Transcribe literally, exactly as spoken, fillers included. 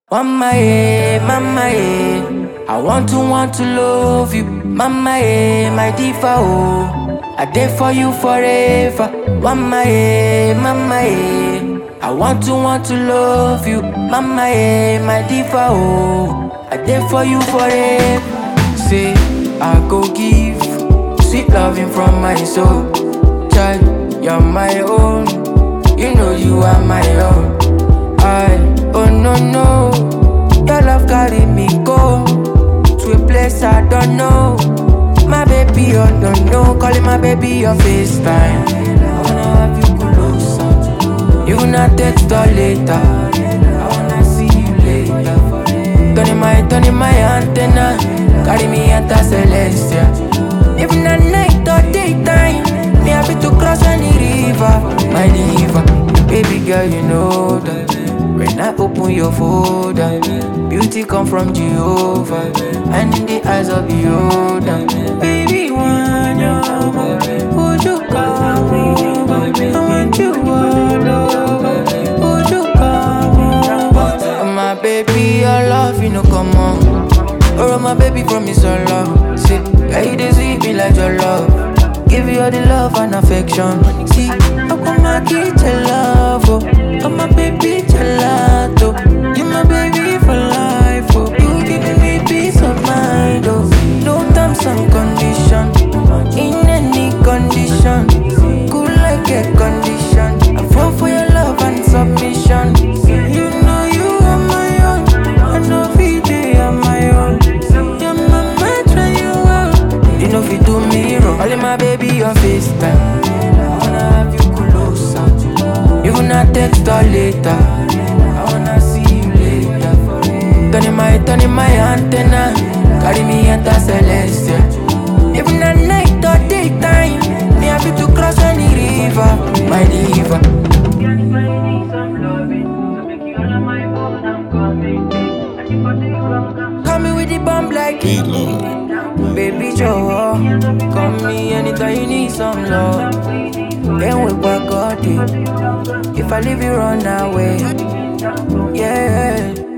Mama, eh, mama, eh. I want to, want to love you. Mama, eh, my diva, oh. I there for you forever. Mama, eh, mama, eh. I want to, want to love you. Mama, eh, my diva, oh. I there for you forever. Say, I go give sweet loving from my soul. Child, you're my own. You know you are my own. I, oh no, no. Your love carry me go to a place I don't know. My baby, oh no, no. Calling my baby on FaceTime. I wanna have you closer. You not text or later. I wanna see you later. Turning my, turning my antenna. Carry me enter Celestia. Even at night or daytime, me happy to cross any river. My diva, baby girl, you know that. When I open your folder, beauty come from Jehovah, and in the eyes of Yoda. Baby, one over, would you come over? I want you all over, would you come over? Oh, my baby, your love, you know, come on. Oh, my baby, promise your love. See, yeah, you dey sweet me like your love. Give you all the love and affection. See, I come my kid to love, oh. Oh, my baby, gelato. You my baby for life, oh. You giving me peace of mind, oh. No terms and condition. In any condition. Cool like a condition. I fall for your love and submission. You know you are my own. I know V J are my own. You're my man, you are. You know if you do me wrong. All in my baby on FaceTime. I wanna have you closer. Even not text or later. I wanna see you later. Turning my, turning my antenna. Carry me enter Celestia. Even at night or daytime, me happy to cross any river. My diva. Call me with the bomb like Beat Lord. Baby Joe, call me anytime you need some love. Then we back all day. If I leave you run away, yeah.